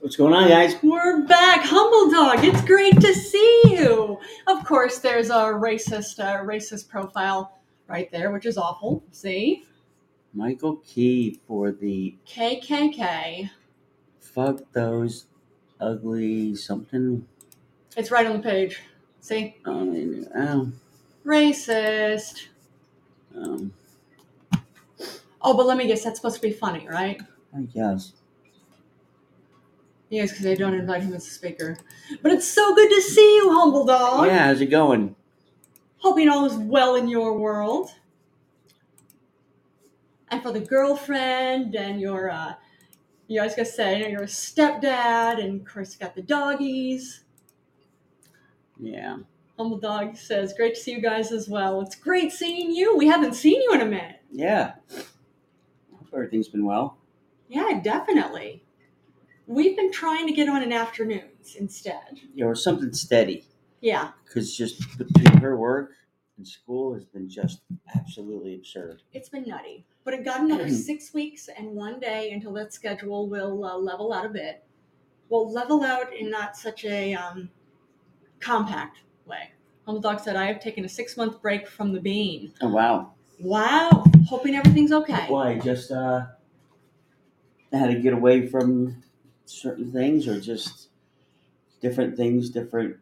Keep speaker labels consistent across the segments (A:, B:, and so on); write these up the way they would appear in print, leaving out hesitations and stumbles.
A: What's going on, guys?
B: We're back, Humble Dog. It's great to see you. Of course, there's a racist profile right there, which is awful. See,
A: Michael Key for the
B: KKK.
A: fuck those ugly something.
B: It's right on the page. See, racist.
A: Um,
B: Oh, but let me guess, that's supposed to be funny, right?
A: I guess.
B: Yes, because they don't invite him as a speaker. But it's so good to see you, Humble Dog.
A: Yeah, how's it going?
B: Hoping all is well in your world. And for the girlfriend and your, I was going to say, you're a stepdad, and of course, you got the doggies.
A: Yeah.
B: Humble Dog says, great to see you guys as well. It's great seeing you. We haven't seen you in a minute.
A: Yeah. Hope everything's been well.
B: Yeah, definitely. We've been trying to get on in afternoons instead.
A: Yeah, or something steady.
B: Yeah.
A: Because just between her work and school has been just absolutely absurd.
B: It's been nutty. But it got another 6 weeks and 1 day until that schedule will level out a bit. Well, level out in not such a compact way. Humble Dog said, I have taken a 6-month break from the bean.
A: Oh, wow.
B: Wow. Hoping everything's okay.
A: Why? Just had to get away from certain things, or just different things, different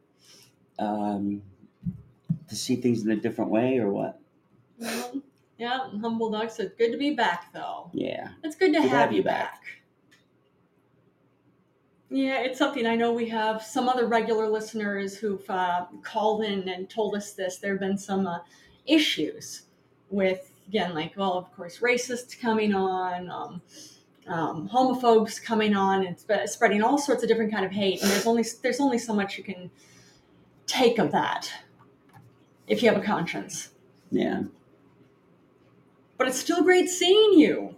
A: to see things in a different way, or what?
B: Mm-hmm. Yeah, Humble Dog said, good to be back, though.
A: Yeah.
B: It's good to have you back. Yeah, it's something. I know we have some other regular listeners who've called in and told us this. There have been some issues with, again, like, well, of course, racists coming on, homophobes coming on, and spreading all sorts of different kind of hate. And there's only so much you can take of that if you have a conscience.
A: Yeah.
B: But it's still great seeing you.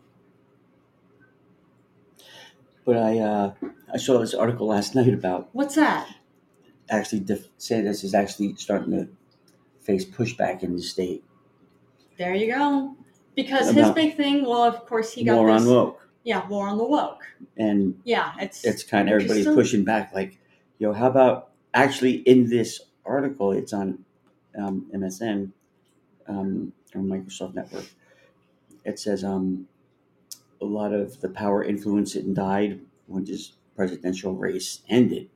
A: But I saw this article last night about
B: What's that?
A: actually say this is actually starting to face pushback in the state.
B: There you go. Because his big thing, well, of course, he got
A: war
B: this.
A: On woke.
B: Yeah, war on the woke.
A: And
B: yeah,
A: it's kind of everybody's pushing back, like, how about actually in this article, it's on MSN or Microsoft Network. It says a lot of the power, influence, and died when this presidential race ended.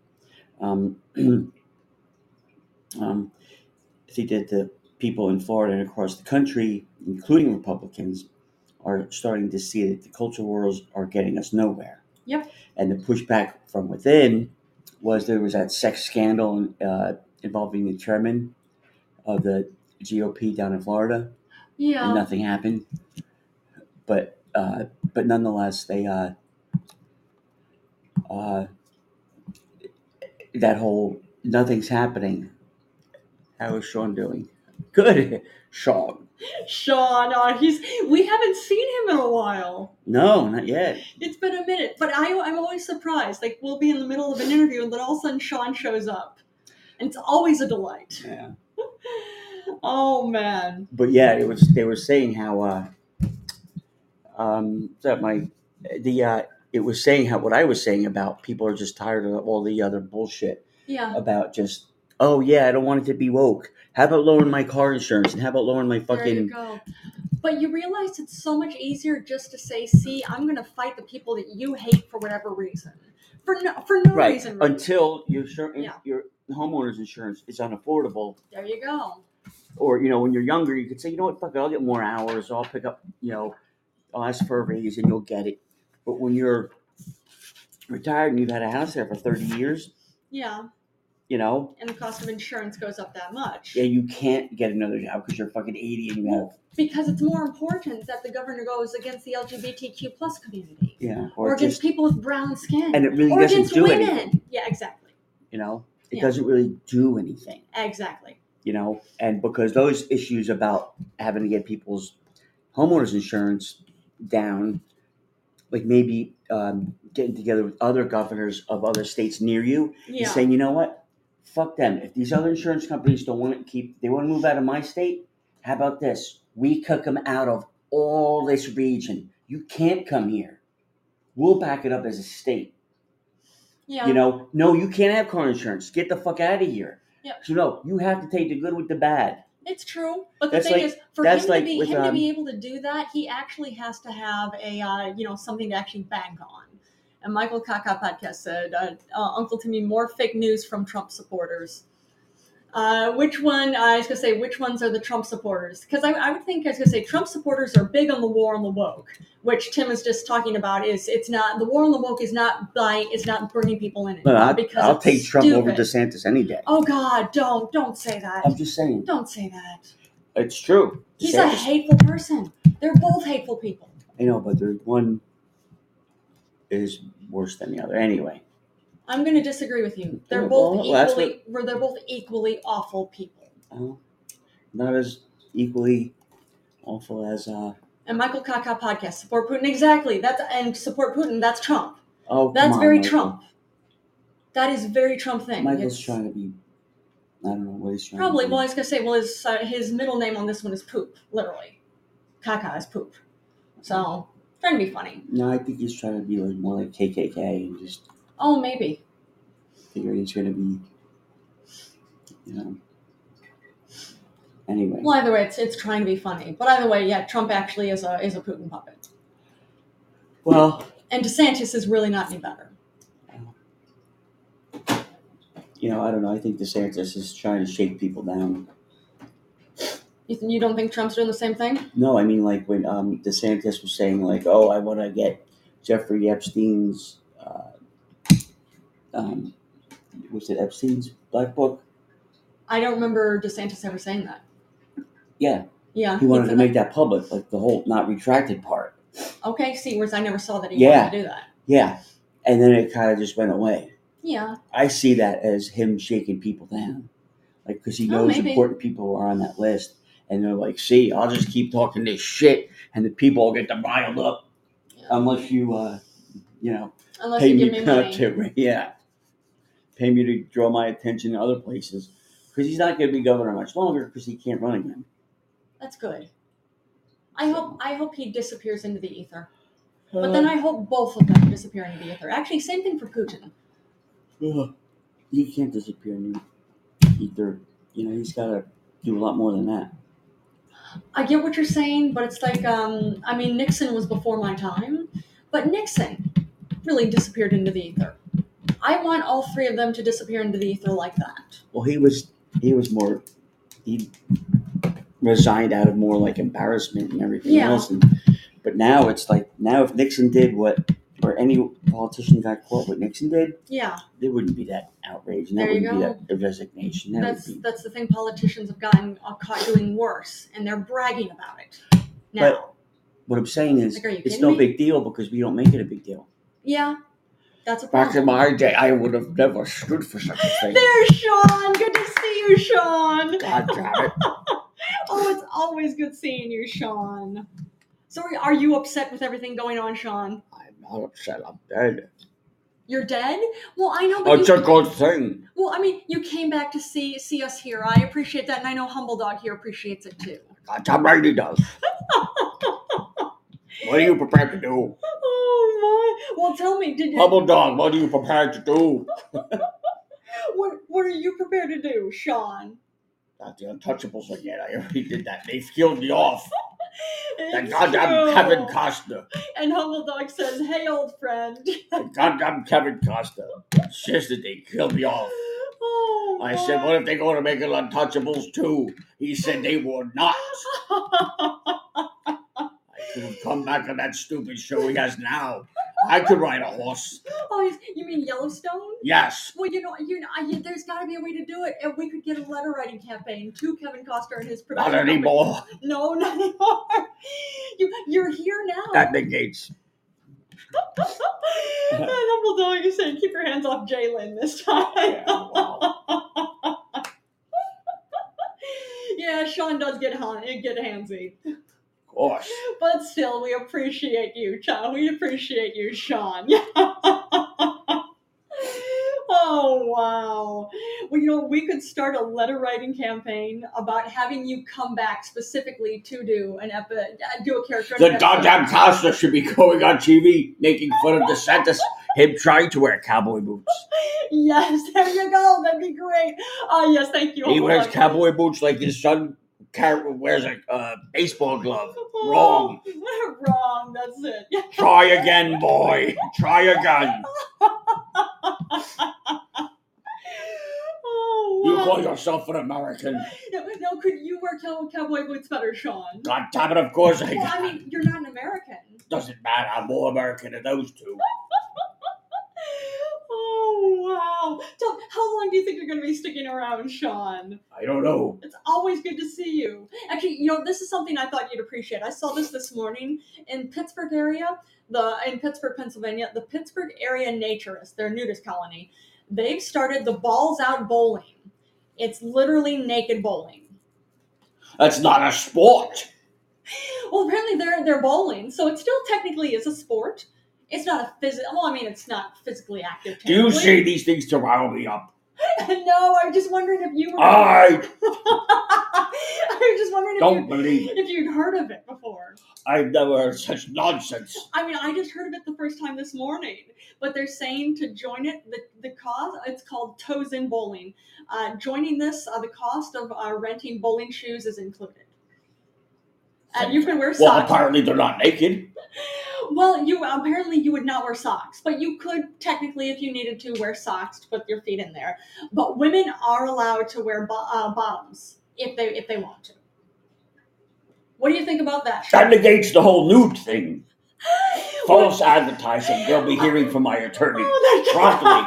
A: I think that the people in Florida and across the country, including Republicans, are starting to see that the culture wars are getting us nowhere.
B: Yep.
A: And the pushback from within was there was that sex scandal involving the chairman of the GOP down in Florida.
B: Yeah.
A: And nothing happened. But nonetheless, they that whole nothing's happening. How is Sean doing? Good, Sean.
B: We haven't seen him in a while.
A: No, not yet.
B: It's been a minute, but I'm always surprised. Like, we'll be in the middle of an interview, and then all of a sudden Sean shows up, and it's always a delight.
A: Yeah.
B: Oh man.
A: But yeah, they were saying how it was saying how what I was saying about people are just tired of all the other bullshit.
B: Yeah.
A: About just, oh yeah, I don't want it to be woke. How about lowering my car insurance, and how about lowering my fucking?
B: There you go. But you realize it's so much easier just to say, see, I'm going to fight the people that you hate for whatever reason. For no
A: right.
B: reason.
A: Really. Until your homeowner's insurance is unaffordable.
B: There you go.
A: Or, when you're younger, you could say, you know what, fuck it, I'll get more hours. I'll pick up, I'll ask for a raise and you'll get it. But when you're retired and you've had a house there for 30 years.
B: Yeah. And the cost of insurance goes up that much.
A: Yeah, you can't get another job because you're fucking 80 and you have.
B: Because it's more important that the governor goes against the LGBTQ plus community.
A: Yeah.
B: Or against people with brown skin.
A: And it really
B: or
A: doesn't
B: against
A: do
B: women.
A: anything.
B: Yeah, exactly.
A: It doesn't really do anything.
B: Exactly.
A: And because those issues about having to get people's homeowners insurance down, like maybe getting together with other governors of other states near you and saying, you know what, fuck them. If these other insurance companies don't want to they want to move out of my state, how about this? We kick them out of all this region. You can't come here. We'll back it up as a state.
B: Yeah.
A: You know, no, you can't have car insurance. Get the fuck out of here.
B: Yeah.
A: So no, you have to take the good with the bad.
B: It's true, but the
A: That's
B: thing
A: like-
B: is, for
A: that's
B: him to
A: like
B: be
A: with,
B: able to do that, he actually has to have a something to actually bank on. And Michael Kaka podcast said, "Uncle Timmy, more fake news from Trump supporters." Which one? I was gonna say, which ones are the Trump supporters? Because I would think I was gonna say Trump supporters are big on the war on the woke, which Tim is just talking about. It's not the war on the woke is not bringing people in
A: But
B: anymore because
A: I'll
B: it's
A: take Trump over
B: stupid.
A: DeSantis any day.
B: Oh God, don't say that.
A: I'm just saying.
B: Don't say that.
A: It's true.
B: He's a hateful person. They're both hateful people.
A: I know, but there's one is worse than the other. Anyway.
B: I'm going to disagree with you. They're
A: Well,
B: both
A: that's
B: equally. They're both equally awful people.
A: Not as equally awful as.
B: And Michael Kaka podcast support Putin exactly. And support Putin. That's Trump.
A: Oh,
B: that's
A: come on,
B: very
A: Michael.
B: Trump. That is very Trump thing.
A: Michael's trying to be. I don't know what he's trying.
B: Probably.
A: To do.
B: Well, I was going to say. Well, his middle name on this one is Poop. Literally, Kaka is Poop. So trying to be funny.
A: No, I think he's trying to be like more like KKK and just.
B: Oh, maybe.
A: Figure he's going to be, Anyway.
B: Well, either way, it's trying to be funny. But either way, yeah, Trump actually is a Putin puppet.
A: Well.
B: And DeSantis is really not any better.
A: I don't know. I think DeSantis is trying to shake people down.
B: You don't think Trump's doing the same thing?
A: No, I mean like when DeSantis was saying like, "Oh, I want to get Jeffrey Epstein's." Was it Epstein's Black Book?
B: I don't remember DeSantis ever saying that.
A: Yeah.
B: Yeah.
A: He wanted to make that public, like the whole not retracted part.
B: Okay, see, whereas I never saw that he wanted to do that.
A: Yeah. And then it kind of just went away.
B: Yeah.
A: I see that as him shaking people down. Like, because he knows important people are on that list. And they're like, see, I'll just keep talking this shit. And the people will get them riled up. Yeah. Unless you,
B: unless
A: pay
B: you
A: me
B: give me money.
A: Pay me to draw my attention to other places. Because he's not going to be governor much longer because he can't run again.
B: That's good. I hope he disappears into the ether. But then I hope both of them disappear into the ether. Actually, same thing for Putin.
A: He can't disappear into the ether. He's got to do a lot more than that.
B: I get what you're saying, but it's like, Nixon was before my time. But Nixon really disappeared into the ether. I want all three of them to disappear into the ether like that.
A: Well, he resigned out of more like embarrassment and everything else. But now it's like, if Nixon did or any politician got caught what Nixon did, there wouldn't be that outrage. And that wouldn't be that resignation.
B: That's the thing. Politicians have gotten caught doing worse, and they're bragging about it now.
A: But what I'm saying is, it's no big deal because we don't make it a big deal.
B: Yeah. That's a problem.
A: Back in my day, I would have never stood for such a thing.
B: There's Sean. Good to see you, Sean.
A: God damn it.
B: Oh, it's always good seeing you, Sean. So are you upset with everything going on, Sean?
A: I'm not upset. I'm dead.
B: You're dead? Well, I know. But
A: it's a good thing.
B: Well, you came back to see us here. I appreciate that, and I know Humble Dog here appreciates it too.
A: Tom Brady does. What are you prepared to do?
B: Oh my! Well, tell me, did you?
A: Humble Dog, what are you prepared to do?
B: What are you prepared to do, Sean?
A: Not the Untouchables again. I already did that. They killed me off.
B: That
A: goddamn Kevin Costner.
B: And Humble Dog says, "Hey, old friend."
A: The goddamn Kevin Costner. Insisted they killed me off.
B: Oh,
A: I said, what if they're going to make it Untouchables too? He said they were not. I could have come back on that stupid show he has now. I could ride a horse.
B: Oh, you mean Yellowstone?
A: Yes.
B: Well, there's got to be a way to do it, and we could get a letter writing campaign to Kevin Costner and his production.
A: Not anymore.
B: No, not anymore. You're here now.
A: That negates.
B: And Humble Dog is saying, "Keep your hands off Jalen this time."
A: Yeah, wow.
B: Yeah, Sean does get handsy.
A: Of course.
B: But still, we appreciate you, Sean. We appreciate you, Sean. Oh, wow. Well, we could start a letter writing campaign about having you come back specifically to do a character.
A: The goddamn Costner should be going on TV making fun of DeSantis. Him trying to wear cowboy boots.
B: Yes, there you go. That'd be great. Oh, yes, thank you.
A: He wears
B: Uncle
A: cowboy boots like his son wears a baseball glove.
B: Michael.
A: Wrong.
B: Oh, wrong. That's it. Yeah.
A: Try again, boy. Try again.
B: Oh,
A: You
B: wow.
A: call yourself an American?
B: No, could you wear cowboy boots better, Sean?
A: God damn it, of course I
B: Well,
A: can.
B: I mean, you're not an American.
A: Doesn't matter. I'm more American than those two.
B: Oh, wow. So, how long do you think you're going to be sticking around, Sean?
A: I don't know.
B: It's always good to see you. Actually, this is something I thought you'd appreciate. I saw this morning in Pittsburgh area, in Pittsburgh, Pennsylvania, the Pittsburgh area naturists, their nudist colony, they've started the Balls Out Bowling. It's literally naked bowling.
A: That's not a sport.
B: Well, apparently they're bowling, so it still technically is a sport. It's not a it's not physically active.
A: Do you say these things to rile me up?
B: No, I'm just wondering if you were.
A: I
B: I'm just wondering
A: don't believe it.
B: if you'd heard of it before.
A: I've never heard such nonsense.
B: I mean, I just heard of it the first time this morning. But they're saying to join it, the cost, it's called Toes in Bowling. Joining this, the cost of renting bowling shoes is included. And you can wear socks.
A: Well, apparently they're not naked.
B: Well, apparently you would not wear socks, but you could technically, if you needed to, wear socks to put your feet in there. But women are allowed to wear bottoms if they want to. What do you think about that?
A: That negates the whole nude thing. False advertising. They'll be hearing from my attorney promptly.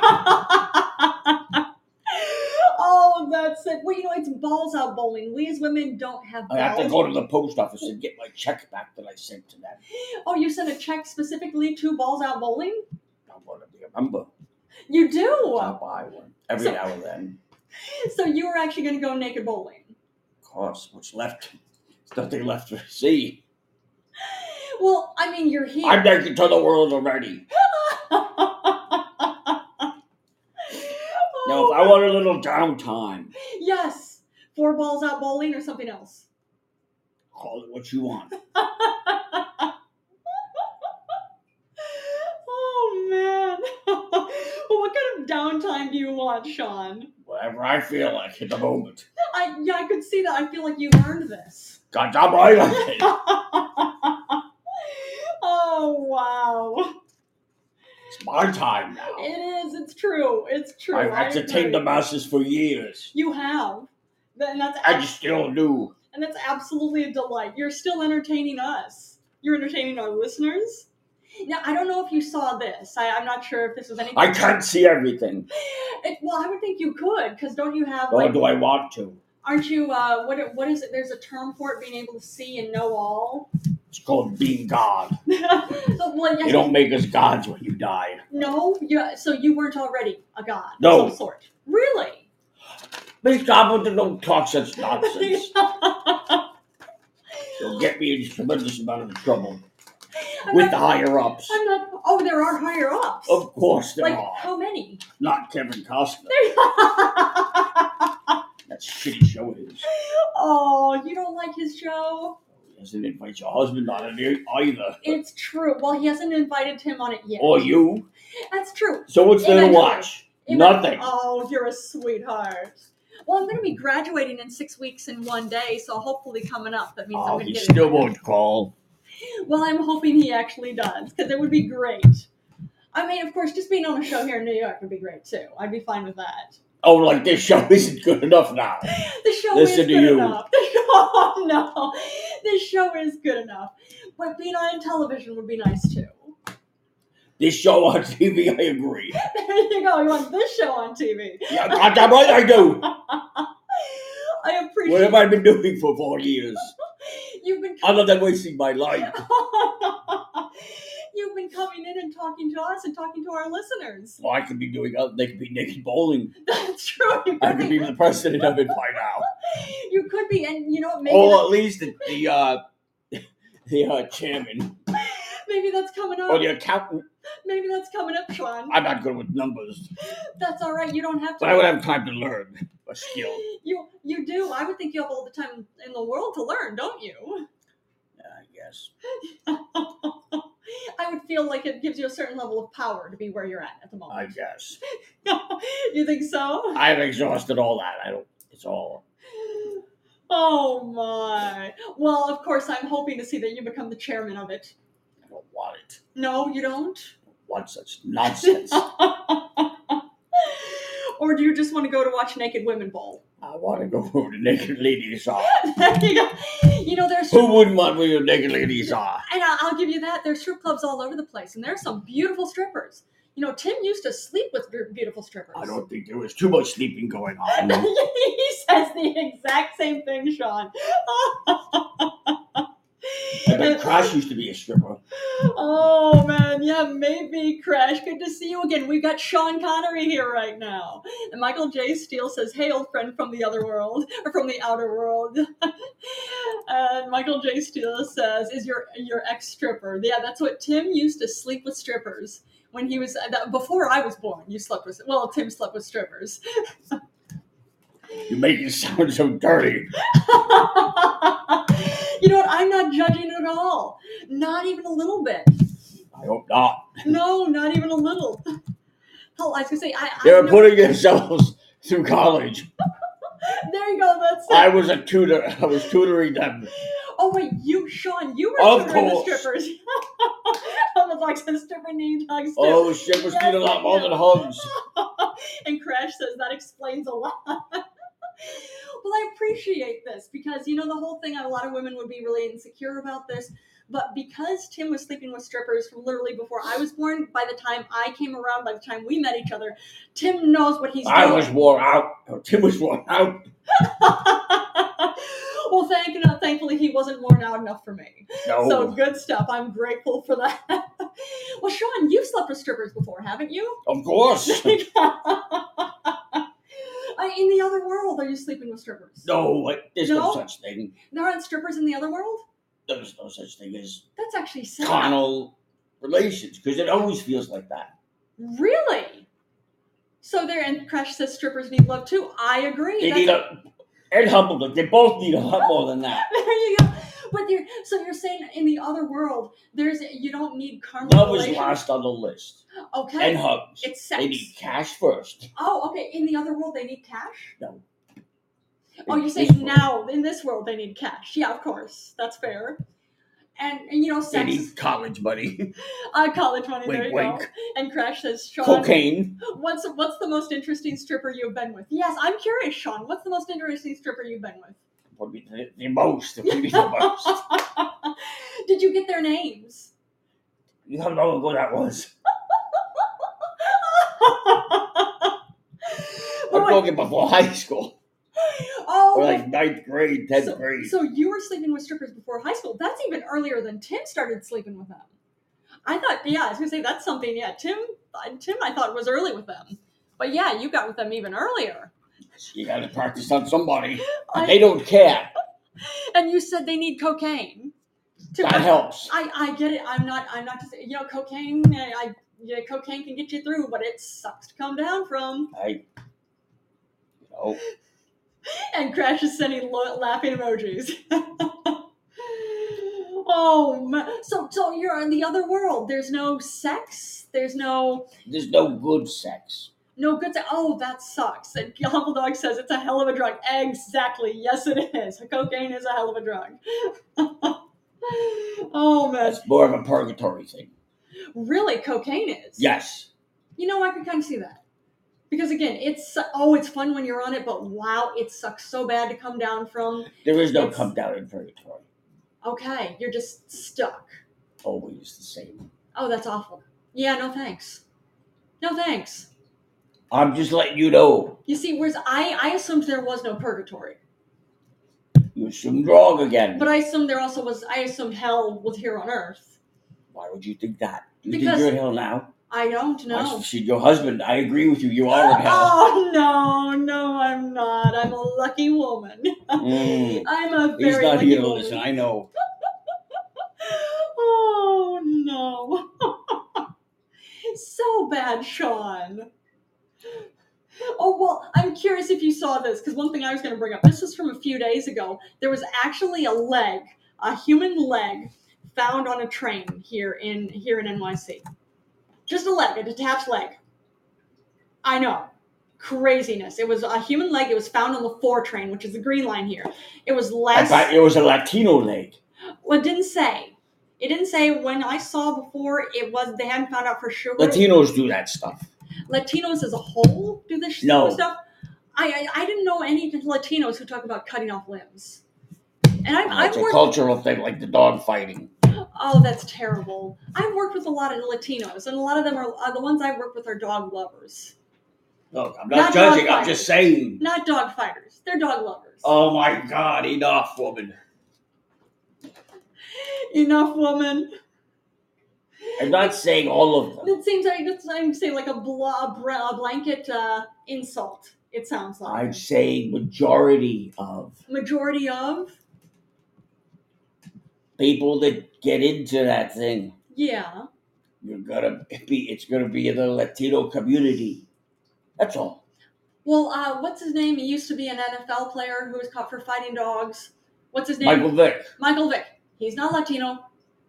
B: Oh, that's it. Well, it's Balls Out Bowling. We as women don't have balls.
A: I have to go to the post office and get my check back that I sent to them.
B: Oh, you sent a check specifically to Balls Out Bowling?
A: I want to be a member.
B: You do?
A: I'll buy one every now and then.
B: So you were actually going to go naked bowling?
A: Of course. What's left? There's nothing left to see.
B: Well, I mean, you're here.
A: I'm naked to the world already. Now, if I want a little downtime.
B: Yes. 4 Balls Out Bowling or something else?
A: Call it what you want.
B: Oh, man. Well, what kind of downtime do you want, Sean?
A: Whatever I feel like at the moment.
B: I could see that. I feel like you earned this.
A: God damn right I did.
B: Oh, wow.
A: It's my time now.
B: It is. It's true. It's true.
A: I've entertained the masses for years.
B: You have. And that's
A: I just still do.
B: And that's absolutely a delight. You're still entertaining us. You're entertaining our listeners. Now, I don't know if you saw this. I'm not sure if this was anything.
A: I can't see everything.
B: Well, I would think you could, because don't you have,
A: Or do I want to?
B: Aren't you, what is it? There's a term for it, being able to see and know all.
A: It's called being God.
B: Well, yes,
A: You don't make us gods when you die.
B: No? So you weren't already a god
A: No.
B: of some sort. Really?
A: Please, God, don't talk such nonsense. You'll get me in a tremendous amount of trouble with the higher-ups.
B: I'm not. Oh, there are higher-ups.
A: Of course there
B: like,
A: are.
B: how many?
A: Not Kevin Costner. That shitty show is.
B: Oh, you don't like his show?
A: He doesn't invite your husband on it either.
B: It's true. Well, he hasn't invited him on it yet.
A: Or you.
B: That's true.
A: So what's there to watch? Nothing.
B: Oh, you're a sweetheart. Well, I'm going to be graduating in 6 weeks in 1 day, so hopefully coming up. That means I'm going to
A: He
B: get
A: still
B: it.
A: won't call.
B: Well, I'm hoping he actually does, because it would be great. I mean, of course, just being on a show here in New York would be great, too. I'd be fine with that.
A: Oh, like this show isn't good enough now.
B: The show
A: Listen
B: is
A: to
B: good
A: you.
B: enough. Oh, no. This show is good enough. But being on television would be nice, too.
A: This show on TV, I agree.
B: There you go. You want this show on TV.
A: Yeah, goddamn right I do.
B: I appreciate
A: What have I been doing for 4 years?
B: You've been
A: Other than wasting my life.
B: You've been coming in and talking to us and talking to our listeners.
A: Well, I could be doing they could be naked bowling.
B: That's true. You
A: I
B: could
A: could be the president of it by now.
B: You could be, and you know what? Maybe
A: Or at least the chairman.
B: maybe that's coming up.
A: Or the accountant.
B: Maybe that's coming up, Sean.
A: I'm not good with numbers.
B: That's all right. You don't have to.
A: But I would have time to learn a skill.
B: You do. I would think you have all the time in the world to learn, don't you?
A: I guess.
B: I would feel like it gives you a certain level of power to be where you're at the
C: I
B: moment.
C: guess.
B: You think so?
C: I've exhausted all that. It's all.
B: Oh my. Well, of course, I'm hoping to see that you become the chairman of it.
C: I don't want it.
B: No, you don't?
C: Want such nonsense.
B: Or do you just want to go to watch naked women bowl?
C: I want to go where the naked ladies are.
B: There you go. You know, there's
C: Who wouldn't want where the naked ladies are?
B: and I'll give you that. There's strip clubs all over the place, and there's some beautiful strippers. You know, Tim used to sleep with beautiful strippers.
C: I don't think there was too much sleeping going on.
B: He says the exact same thing, Sean.
C: I bet Crash used to be a stripper.
B: Oh man, yeah, maybe Crash. Good to see you again. We've got Sean Connery here right now. And Michael J. Steele says, "Hey, old friend from the other world, or from the outer world." And Michael J. Steele says, "Is your ex stripper?" Yeah, that's what Tim used to sleep with strippers when he was before I was born. You slept with Tim slept with strippers.
C: You make it sound so dirty.
B: You know what? I'm not judging it at all. Not even a little bit.
C: I hope not.
B: No, not even a little. Hell, I was gonna say,
C: They're putting themselves through college.
B: There you go. That's it.
C: I was a tutor. I was tutoring them.
B: Oh wait, Sean, you were
C: Of
B: tutoring the
C: course.
B: strippers. Almost like some stripper need hugs too.
C: Oh, strippers need a lot more than hugs.
B: And Crash says that explains a lot. Well, I appreciate this because, you know, the whole thing, a lot of women would be really insecure about this. But because Tim was sleeping with strippers from literally before I was born, by the time I came around, by the time we met each other, Tim knows what he's doing.
C: I was worn out. Tim was worn out.
B: Well, thankfully, he wasn't worn out enough for me.
C: No.
B: So good stuff. I'm grateful for that. Well, Sean, you've slept with strippers before, haven't you?
C: Of course.
B: In the other world, are you sleeping with strippers?
C: No, there's no
B: No?
C: such thing.
B: There aren't strippers in the other world?
C: There's no such thing as
B: That's actually sad.
C: carnal relations, because it always feels like that.
B: Really? So there, and Crash says strippers need love too. I agree.
C: They need Ed Humbledon. They both need a lot more than that.
B: There you go. But you're saying in the other world, you don't need carnal
C: Love is
B: relations?
C: last on the list.
B: Okay.
C: And hugs.
B: It's sex.
C: They need cash first.
B: Oh, okay. In the other world, they need cash?
C: No.
B: Oh, you're
C: In
B: saying
C: this world,
B: now, in this world, they need cash. Yeah, of course. That's fair. And you know,
C: They
B: sex.
C: need college money.
B: College money, there you
C: Wink,
B: go. And Crash says, Sean,
C: Cocaine.
B: what's the most interesting stripper you've been with? Yes, I'm curious, Sean. What's the most interesting stripper you've been with?
C: Would be the most. It would be the most.
B: Did you get their names?
C: You don't know how good that was. I'm talking before high school.
B: Oh,
C: Or like 9th grade, 10th grade.
B: So you were sleeping with strippers before high school. That's even earlier than Tim started sleeping with them. I thought, I was going to say that's something, Tim I thought was early with them. But yeah, you got with them even earlier.
C: You got to practice on somebody. They don't care.
B: And you said they need cocaine.
C: That helps.
B: I get it. I'm not just, cocaine, cocaine can get you through, but it sucks to come down from. And Crash is sending laughing emojis. Oh, man. So you're in the other world. There's no sex. There's no
C: good sex.
B: No good sex. Oh, that sucks. And Humble Dog says it's a hell of a drug. Exactly. Yes, it is. Cocaine is a hell of a drug. Oh, man.
C: That's more of a purgatory thing.
B: Really? Cocaine is?
C: Yes.
B: I could kind of see that. Because again, it's fun when you're on it, but wow, it sucks so bad to come down from.
C: There is no come down in purgatory.
B: Okay, you're just stuck.
C: Always the same.
B: Oh, that's awful. Yeah, no thanks. No thanks.
C: I'm just letting you know.
B: You see, whereas I assumed there was no purgatory.
C: You assumed wrong again.
B: But I assumed there also was. I assumed hell was here on Earth.
C: Why would you think that? Do you
B: Because
C: think you're in hell now?
B: I don't know.
C: I see your husband. I agree with you. You are in hell.
B: Oh no, I'm not. I'm a lucky woman. I'm a very
C: He's not
B: lucky
C: here to
B: woman.
C: listen. I know.
B: Oh no. So bad, Sean. Oh, well, I'm curious if you saw this, because one thing I was going to bring up, this was from a few days ago. There was actually a human leg, found on a train here in NYC. Just a leg, a detached leg. I know. Craziness. It was a human leg. It was found on the 4 train, which is the green line here. It was
C: I thought it was a Latino leg.
B: Well, it didn't say. It didn't say. When I saw before, they hadn't found out for sure.
C: Latinos do that stuff.
B: Latinos as a whole do this
C: No.
B: stuff. I didn't know any Latinos who talk about cutting off limbs. And
C: It's a cultural thing, like the dog fighting.
B: Oh, that's terrible. I've worked with a lot of Latinos, and a lot of them are the ones I've worked with are dog lovers.
C: Look, I'm not judging. I'm just saying.
B: Not dog fighters. They're dog lovers.
C: Oh my God! Enough, woman.
B: Enough, woman.
C: I'm not saying all of them.
B: It seems like I'm saying like a blanket insult. It sounds like.
C: I'd say majority of people that get into that thing.
B: Yeah.
C: It's gonna be in the Latino community. That's all.
B: Well, what's his name? He used to be an NFL player who was caught for fighting dogs. What's his name?
C: Michael Vick.
B: Michael Vick. He's not Latino.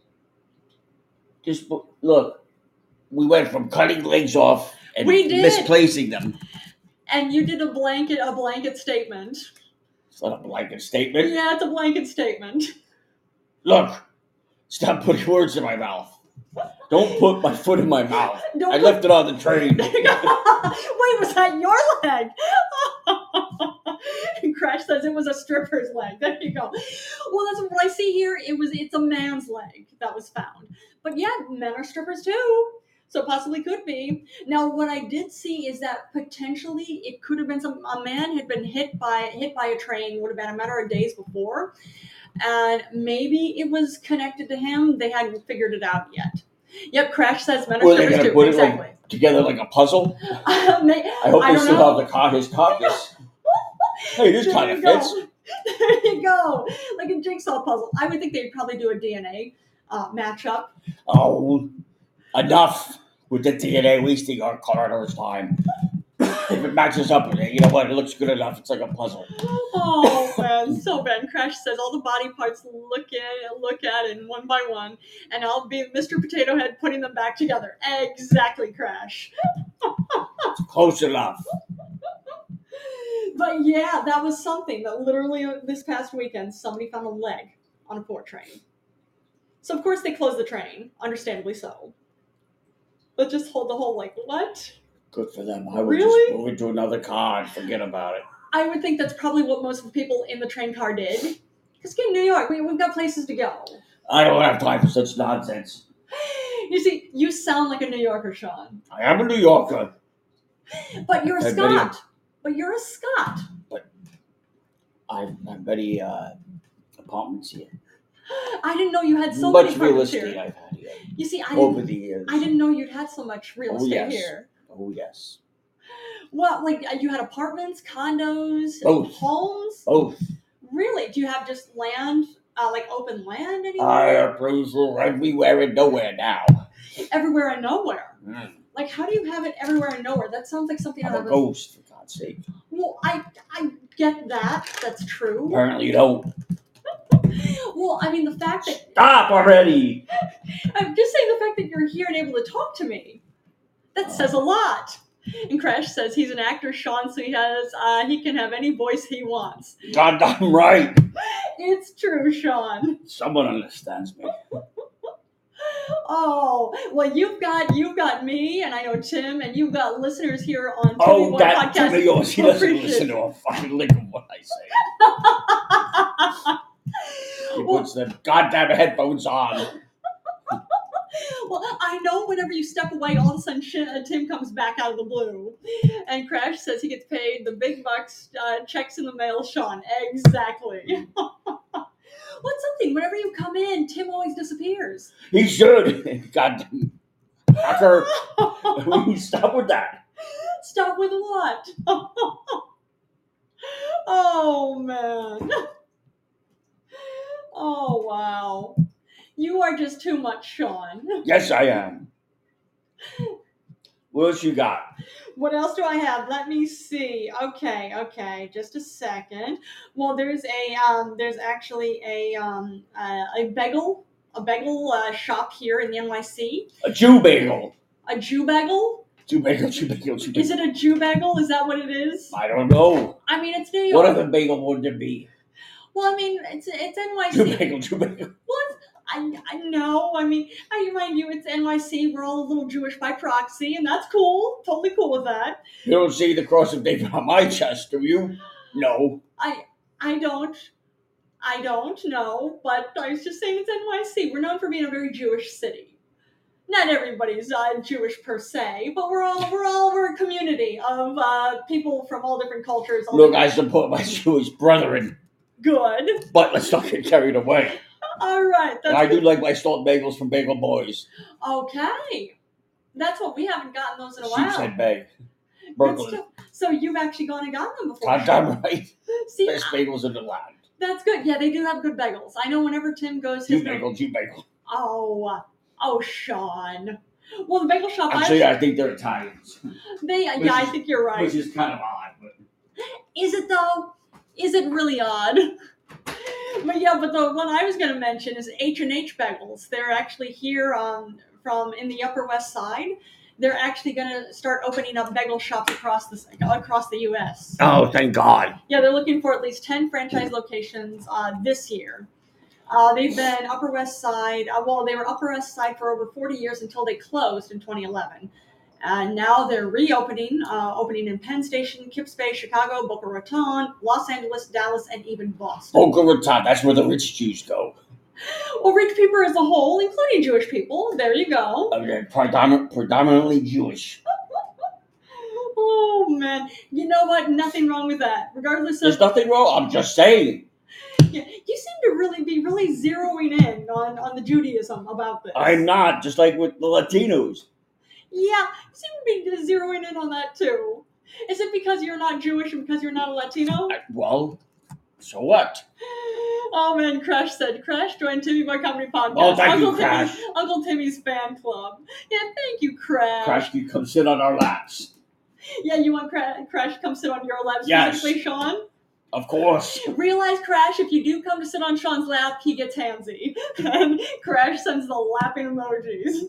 C: Just look, we went from cutting legs off and
B: We did.
C: misplacing them.
B: And you did a blanket statement.
C: It's not a blanket statement.
B: Yeah, it's a blanket statement.
C: Look, stop putting words in my mouth. Don't put my foot in my mouth. I left it on the train.
B: Wait, was that your leg? And Crash says it was a stripper's leg. There you go. Well, that's what I see here. It's a man's leg that was found. But yeah, men are strippers too. So possibly could be. Now, what I did see is that potentially it could have been a man had been hit by a train, would have been a matter of days before. And maybe it was connected to him. They hadn't figured it out yet. Yep, Crash says men are strippers too.
C: Put
B: exactly.
C: It together like a puzzle. I hope they still have his caucus. Hey, this kind of fits.
B: There you go. Like a jigsaw puzzle. I would think they'd probably do a DNA matchup.
C: Oh, enough with the DNA wasting our coroner's time. If it matches up, you know what? It looks good enough. It's like a puzzle.
B: Oh man, so bad. Crash says all the body parts look at it one by one, and I'll be Mr. Potato Head putting them back together. Exactly, Crash.
C: It's close enough.
B: But yeah, that was something that literally this past weekend somebody found a leg on a 4 train. So of course they closed the train, understandably so. But just hold the whole like what?
C: Good for them. I would just move into another car and forget about it.
B: I would think that's probably what most of the people in the train car did. Because in New York, we've got places to go.
C: I don't have time for such nonsense.
B: You see, you sound like a New Yorker, Sean.
C: I am a New Yorker.
B: But you're a Scot. But you're a Scot.
C: But I have many apartments here.
B: I didn't know you had so
C: much
B: many
C: real
B: apartments
C: estate
B: here.
C: I've had here.
B: You see,
C: over the years.
B: I didn't know you'd had so much real estate here.
C: Oh, yes.
B: What, like you had apartments, condos,
C: Both.
B: homes?
C: Both.
B: Really? Do you have just land, like open land anywhere?
C: I approve everywhere and nowhere now.
B: Everywhere and nowhere?
C: Mm.
B: Like, how do you have it everywhere and nowhere? That sounds like something
C: I'm a ghost, for God's sake.
B: Well, I get that. That's true.
C: Apparently you don't.
B: Well, I mean, the fact that...
C: Stop already!
B: I'm just saying the fact that you're here and able to talk to me. That says a lot. And Crash says he's an actor, Sean, so he can have any voice he wants.
C: Goddamn right.
B: It's true, Sean.
C: Someone understands me.
B: Oh, well, you've got me, and I know Tim, and you've got listeners here on
C: Oh, that
B: podcast.
C: Tim of yours, he doesn't listen to a fucking lick of what I say. He puts the goddamn headphones on.
B: Well, I know whenever you step away, all of a sudden Tim comes back out of the blue. And Crash says he gets paid the big bucks, checks in the mail, Sean. Exactly. What's something? Whenever you come in, Tim always disappears.
C: He should. Goddamn hacker. Stop with that.
B: Stop with what? Oh, man. Oh, wow. You are just too much, Sean.
C: Yes, I am. What else you got?
B: What else do I have? Let me see. Okay. Just a second. Well, there's actually a bagel bagel shop here in the NYC.
C: A Jew bagel.
B: A Jew bagel?
C: Jew bagel, Jew bagel, Jew
B: Is
C: bagel.
B: it a Jew bagel? Is that what it is?
C: I don't know.
B: I mean, it's New York.
C: What other bagel would there be?
B: Well, I mean, it's NYC.
C: Jew bagel, Jew bagel.
B: Well, I know. I mean, I remind you, it's NYC. We're all a little Jewish by proxy, and that's cool. Totally cool with that.
C: You don't see the cross of David on my chest, do you? No.
B: I don't know, but I was just saying it's NYC. We're known for being a very Jewish city. Not everybody's Jewish per se, but we're a community of people from all different cultures. all
C: Look,
B: different-
C: I support my Jewish brethren,
B: Good.
C: but let's not get carried away.
B: All right.
C: And I do like my salt bagels from Bagel Boys.
B: Okay. That's what we haven't gotten those in a while.
C: Sheepshead Bay,
B: Good
C: Brooklyn.
B: stuff. So you've actually gone and gotten them before.
C: Goddamn right.
B: See,
C: Best bagels in the land.
B: that's good. Yeah, they do have good bagels. I know whenever Tim goes,
C: Jew bagel, Jew bagel.
B: Oh, Sean. Well, the bagel shop.
C: Actually, I think they're Italians,
B: I think you're right.
C: which is kind of odd. But
B: Is it though? Is it really odd? But yeah, but the one I was going to mention is H&H Bagels. They're actually here from in the Upper West Side. They're actually going to start opening up bagel shops across the U.S.
C: oh, thank God.
B: Yeah, they're looking for at least 10 franchise locations this year. They've been Upper West Side. They were Upper West Side for over 40 years until they closed in 2011. And now they're reopening, opening in Penn Station, Kips Bay, Chicago, Boca Raton, Los Angeles, Dallas, and even Boston.
C: Boca Raton, that's where the rich Jews go.
B: Well, rich people as a whole, including Jewish people. There you go.
C: They're predominantly Jewish.
B: Oh, man. You know what? Nothing wrong with that. Regardless
C: There's
B: of...
C: nothing wrong. I'm just saying.
B: Yeah, you seem to really be zeroing in on the Judaism about this.
C: I'm not, just like with the Latinos.
B: Yeah, you seem to be zeroing in on that too. Is it because you're not Jewish and because you're not a Latino?
C: Well, so what?
B: Oh man, Crash said, Crash joined Timmy Boy Comedy Podcast.
C: Oh, thank you,
B: Uncle
C: Crash.
B: Uncle Timmy's fan club. Yeah, thank you, Crash.
C: Crash can come sit on our laps.
B: Yeah, you want Crash to come sit on your lap
C: Yes.
B: specifically, Sean?
C: Of course.
B: Realize, Crash, if you do come to sit on Sean's lap, he gets handsy. And Crash sends the laughing emojis.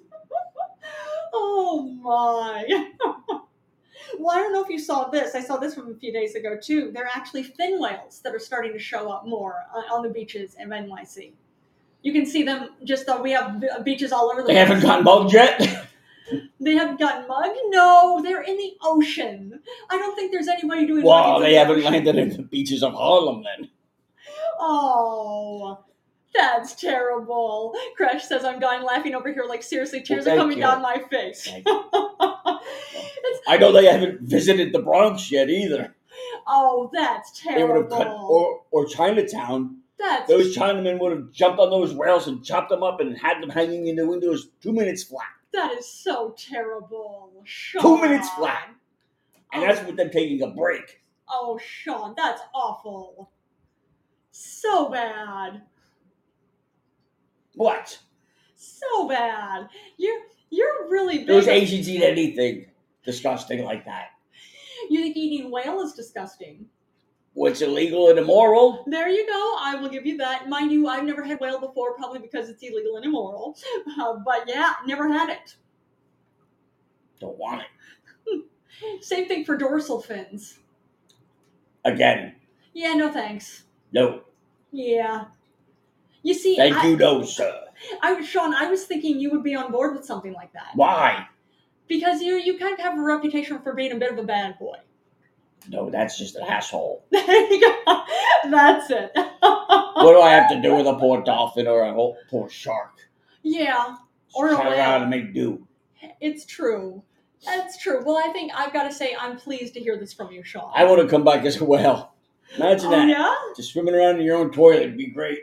B: Oh my. Well, I don't know if you saw this. I saw this from a few days ago too. They're actually fin whales that are starting to show up more on the beaches in NYC. You can see them we have beaches all over the
C: They
B: place.
C: haven't gotten mugged yet?
B: They haven't gotten mugged? No, they're in the ocean. I don't think there's anybody doing
C: Well,
B: muggings in
C: they
B: the
C: haven't
B: ocean.
C: landed in the beaches of Harlem then.
B: Oh, that's terrible. Crash says I'm dying laughing over here like seriously, tears are
C: thank
B: coming
C: you.
B: down my face.
C: Thank I know they haven't visited the Bronx yet either.
B: Oh, that's
C: They would have cut,
B: terrible.
C: or Chinatown.
B: That's
C: Those Chinamen would have jumped on those rails and chopped them up and had them hanging in the windows 2 minutes flat.
B: that is so terrible. Sean.
C: 2 minutes flat. And
B: Oh.
C: that's with them taking a break.
B: Oh, Sean, that's awful. So bad.
C: What?
B: So bad. You're really big.
C: Those Asians eat anything disgusting like that.
B: You think eating whale is disgusting?
C: What's illegal and immoral?
B: There you go. I will give you that. Mind you, I've never had whale before, probably because it's illegal and immoral. But yeah, never had it.
C: Don't want it.
B: Same thing for dorsal fins.
C: Again,
B: Yeah, no thanks.
C: no.
B: Yeah. You see,
C: Thank you, no, sir.
B: Sean, I was thinking you would be on board with something like that.
C: Why?
B: Because you kind of have a reputation for being a bit of a bad boy.
C: No, that's just an asshole.
B: There you go. That's it.
C: What do I have to do with a poor dolphin or a poor shark?
B: Yeah,
C: Just
B: or a
C: try around
B: whale.
C: and make do.
B: It's true. That's true. Well, I think I've got to say I'm pleased to hear this from you, Sean.
C: I want to come back as a whale. Imagine that.
B: Yeah?
C: Just swimming around in your own toilet would be great.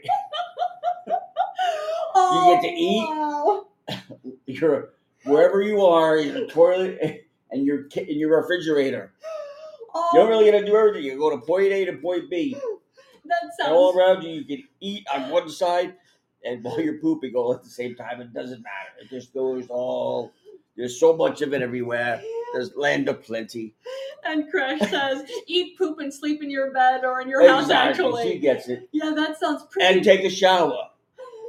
B: Oh,
C: get to eat.
B: Wow.
C: You're wherever you are, your toilet and your refrigerator.
B: Oh,
C: You don't really got to do everything. You go to point A to point B.
B: that
C: And all
B: sounds...
C: around you, you can eat on one side, and while you're pooping all at the same time, it doesn't matter. It just goes all. There's so much of it everywhere. There's land of plenty.
B: And Crash says, eat, poop, and sleep in your bed or in your house,
C: Exactly. She
B: actually.
C: gets it.
B: Yeah, that sounds pretty...
C: And take a shower.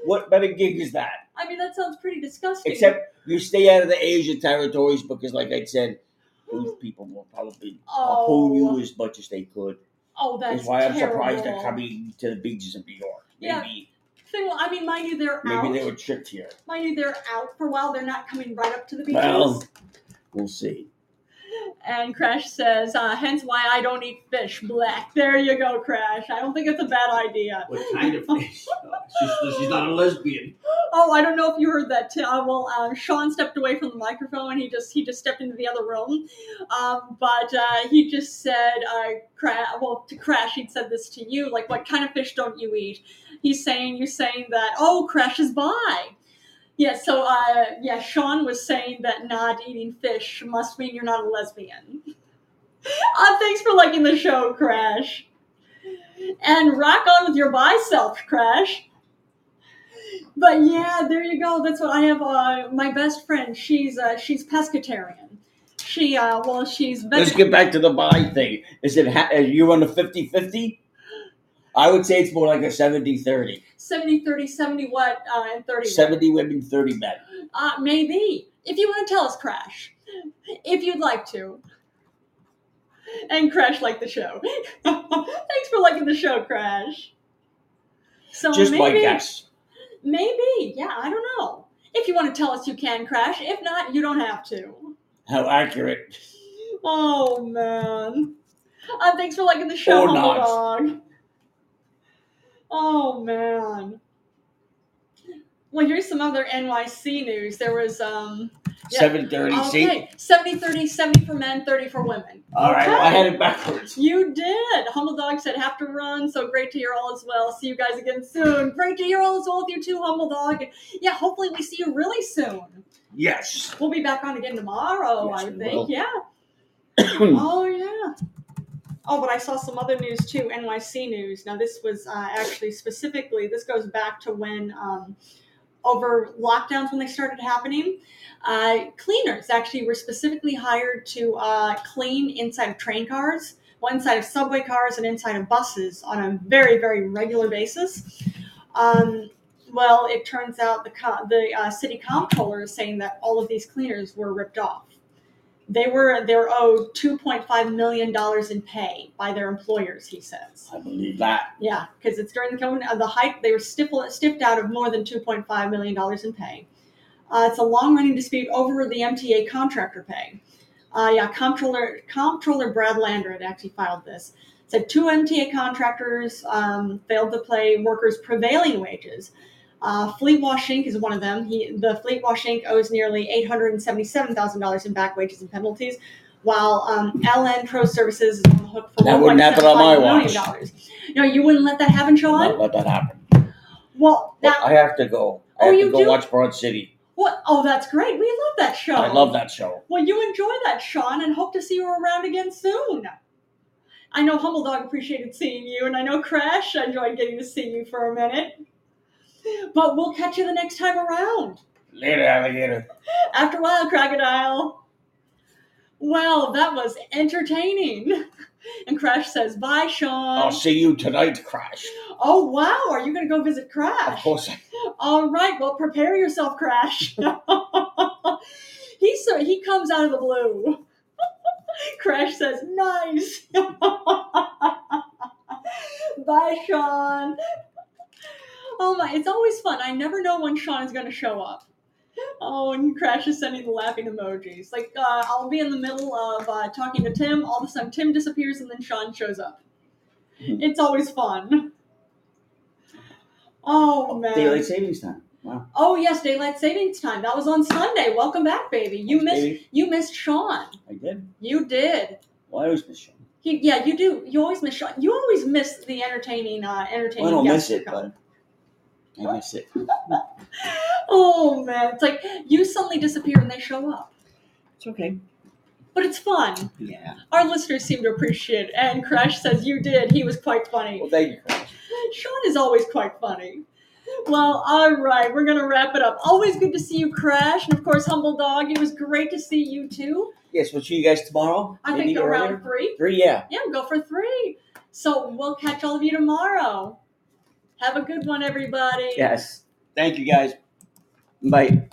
C: What better gig is that?
B: I mean, that sounds pretty disgusting.
C: Except you stay out of the Asia territories because, like I said, those people will probably harpoon you as much as they could.
B: Oh, that's
C: That's why I'm surprised
B: terrible.
C: they're coming to the beaches of New York.
B: Yeah.
C: Maybe
B: Well, I mean, mind you, they're out.
C: maybe they were tricked here.
B: Mind you, they're out for a while. They're not coming right up to the beaches.
C: Well, we'll see.
B: And Crash says, hence why I don't eat fish. Black. There you go, Crash. I don't think it's a bad idea.
C: What kind of fish? She's not a lesbian.
B: Oh, I don't know if you heard that. Sean stepped away from the microphone. He just stepped into the other room. But he just said, to Crash, he'd said this to you, like, what kind of fish don't you eat? You're saying that, oh, Crash is bi. Yeah, so, Sean was saying that not eating fish must mean you're not a lesbian. Thanks for liking the show, Crash. And rock on with your bi self, Crash. But yeah, there you go. That's what I have. My best friend, she's pescatarian. She's vegetarian.
C: Let's get back to the bi thing. Is it are you on the 50-50? I would say it's more like a 70-30.
B: 70-30, 70 what, and 30
C: 70 women, 30 men.
B: Maybe. If you want to tell us, Crash. If you'd like to. And Crash liked the show. Thanks for liking the show, Crash. So
C: Just
B: maybe,
C: my guess.
B: Maybe. Yeah, I don't know. If you want to tell us, you can, Crash. If not, you don't have to.
C: How accurate.
B: Oh, man. Thanks for liking the show,
C: Or
B: Humble
C: not.
B: Dog. Oh, man. Well, here's some other NYC news. There was,
C: 7:30. See?
B: Okay, 70-30, 70 for men, 30 for women.
C: All right,
B: Okay.
C: well, I had it backwards.
B: You did. Humble Dog said, have to run, so great to hear all as well. See you guys again soon. Great to hear all as well with you too, Humble Dog. Yeah, hopefully we see you really soon.
C: Yes.
B: We'll be back on again tomorrow,
C: Yes,
B: I would
C: we
B: think.
C: will.
B: Yeah. Oh, yeah. Oh, but I saw some other news too, NYC news. Now, this was actually specifically, this goes back to when, over lockdowns when they started happening, cleaners actually were specifically hired to clean inside of train cars, well, inside of subway cars and inside of buses on a very, very regular basis. Well, it turns out the city comptroller is saying that all of these cleaners were ripped off. They're owed $2.5 million in pay by their employers, he says.
C: I believe that.
B: Yeah, because it's during the height, they were stiffed out of more than $2.5 million in pay. It's a long-running dispute over the MTA contractor pay. Comptroller Brad Lander had actually filed this. It said 2 MTA contractors failed to pay workers prevailing wages. Fleet Wash Inc. is one of them. The Fleet Wash Inc. owes nearly $877,000 in back wages and penalties, while LN Pro Services is on the hook for
C: That wouldn't happen on my watch.
B: $1.75 million. No, you wouldn't let that happen, Sean?
C: Not let that happen.
B: Well,
C: But
B: now,
C: I have to go. I
B: Oh,
C: have to
B: you
C: go
B: do?
C: watch Broad City.
B: what? Oh, that's great. We love that show.
C: I love that show.
B: Well, you enjoy that, Sean, and hope to see you around again soon. I know Humble Dog appreciated seeing you, and I know Crash enjoyed getting to see you for a minute. But we'll catch you the next time around.
C: Later, alligator.
B: After a while, Crocodile. Well, that was entertaining. And Crash says, bye, Sean.
C: I'll see you tonight, Crash.
B: Oh, wow. Are you going to go visit
C: Of
B: Crash?
C: course.
B: All right. Well, prepare yourself, Crash. He comes out of the blue. Crash says, nice. Bye, Sean. Oh my, it's always fun. I never know when Sean is going to show up. Oh, and Crash is sending the laughing emojis. Like, I'll be in the middle of talking to Tim. All of a sudden, Tim disappears and then Sean shows up. It's always fun. Oh, man.
A: Daylight savings time. Wow.
B: Oh, yes, Daylight Savings Time. That was on Sunday. Welcome back, baby. You missed Sean.
A: I did.
B: You did.
A: Well, I always miss Sean.
B: Yeah, you do. You always miss Sean. You always miss the entertaining
A: Well, I don't
B: guests
A: miss it,
B: who come.
A: but I miss it.
B: Oh, man. It's like you suddenly disappear and they show up.
A: It's okay.
B: But it's fun.
A: Yeah.
B: Our listeners seem to appreciate it. And Crash says you did. He was quite funny.
C: Well, thank you, Crash.
B: Sean is always quite funny. Well, all right. We're going to wrap it up. Always good to see you, Crash. And, of course, Humble Dog. It was great to see you, too.
C: Yes, we'll see you guys tomorrow.
B: I
C: Maybe
B: think around
C: earlier.
B: 3.
C: 3, yeah.
B: Yeah, we'll go for 3. So we'll catch all of you tomorrow. Have a good one, everybody.
A: Yes.
C: Thank you, guys. Bye.